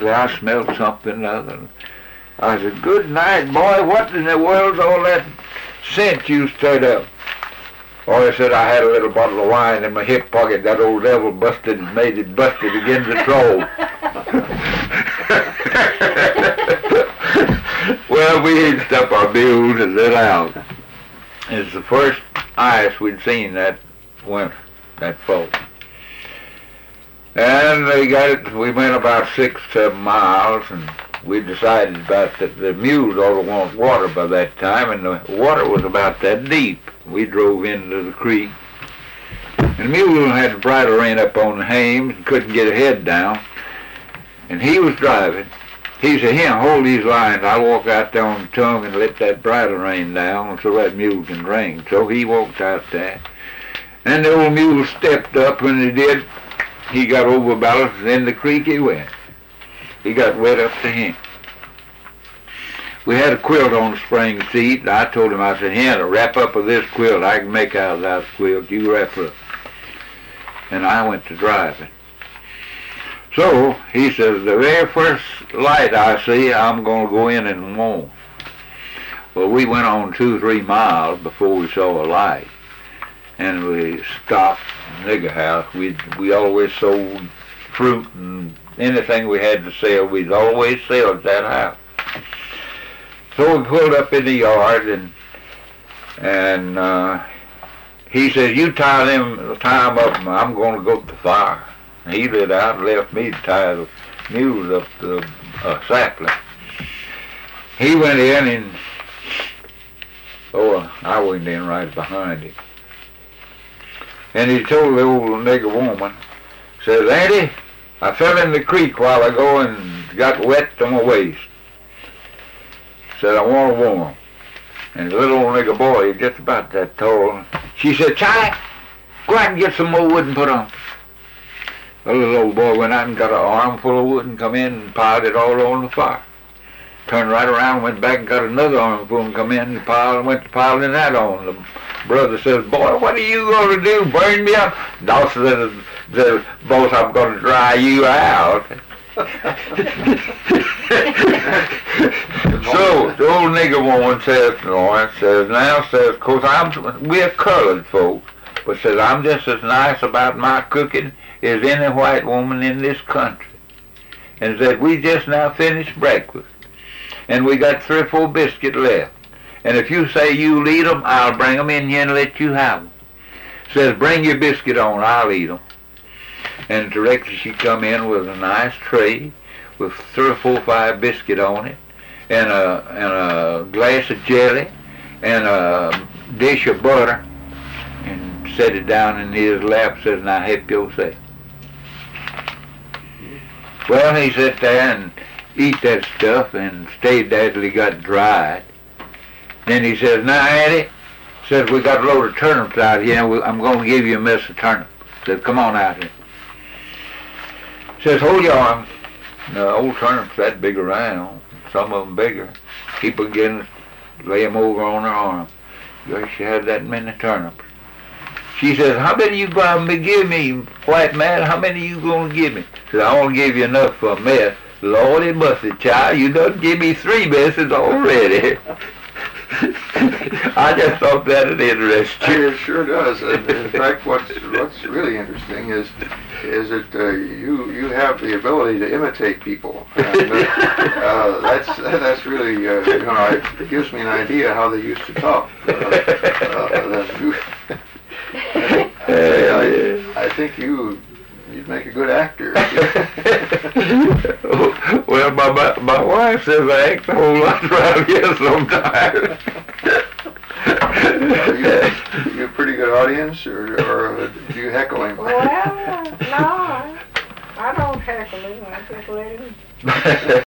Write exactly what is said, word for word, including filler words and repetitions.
said, I smelled something other. I said, good night, boy. What in the world's all that scent you stirred up? Oh, I said, I had a little bottle of wine in my hip pocket. That old devil busted, made it busted again to troll. Well, we hitched up our mules and let out. It's the first ice we'd seen that winter, that fall. And they got it, we went about six, seven miles, and we decided about that the mules ought to want water by that time, and the water was about that deep. We drove into the creek, and the mule had the bridle rein up on the hames and couldn't get a head down, and he was driving. He said, here, hold these lines. I'll walk out there on the tongue and let that bridle rein down so that mule can drink. So he walked out there, and the old mule stepped up. When he did, he got overbalanced, and in the creek he went. He got wet up to him. We had a quilt on the spring seat, and I told him, I said, Hannah, wrap up with this quilt. I can make out that quilt. You wrap up. And I went to driving. So he says, the very first light I see, I'm going to go in and warm. Well, we went on two, three miles before we saw a light. And we stopped at the nigger house. We we always sold fruit and anything we had to sell. We'd always sell at that house. So we pulled up in the yard, and and uh, he says, you tie them, tie them up, and I'm going to go to the fire. And he lit out and left me to tie the mules up to the uh, sapling. He went in, and oh, I went in right behind him. And he told the old nigger woman, says, Auntie, I fell in the creek a while ago and got wet to my waist. Said, I want a warm. And the little old nigger boy, just about that tall, she said, Charlie, go out and get some more wood and put on. The little old boy went out and got an armful of wood and come in and piled it all on the fire. Turned right around, went back and got another armful and come in and piled and went to piling that on. The brother says, boy, what are you going to do, burn me up? Dawson says, says, boss, I'm going to dry you out. So the old nigger woman says, Lawrence says, now says, cause I'm, we're colored folks, but says, I'm just as nice about my cooking as any white woman in this country. And said, we just now finished breakfast, and we got three or four biscuits left. And if you say you'll eat them, I'll bring them in here and let you have them. Says, bring your biscuit on, I'll eat them. And directly she come in with a nice tray with three or four, five biscuit on it, and a, and a glass of jelly, and a dish of butter, and set it down in his lap, says, now help yourself. Well, he sat there and eat that stuff and stayed there till he got dried. Then he says, now, Auntie, says, we got a load of turnips out here, and I'm going to give you a mess of turnips. Says, come on out here. Says, hold your arm. The old turnips that big around, some of them bigger. People getting, lay them over on her arm. Gosh, she had that many turnips. She says, how many you going to give me, white man? How many you going to give me? Says, I only give you enough for a mess. Lordy busted, child, you done give me three messes already. I just thought that would interest you. It sure does. And in fact, what's what's really interesting is is that uh, you you have the ability to imitate people. And, uh, uh, that's that's really uh, you know it gives me an idea how they used to talk. Uh, uh, I, I, I think you. You'd make a good actor. Well, my, my my wife says I act a whole lot around here sometimes. Are you, you a pretty good audience, or, or do you heckle him? Well, no, I don't heckle him. I just let him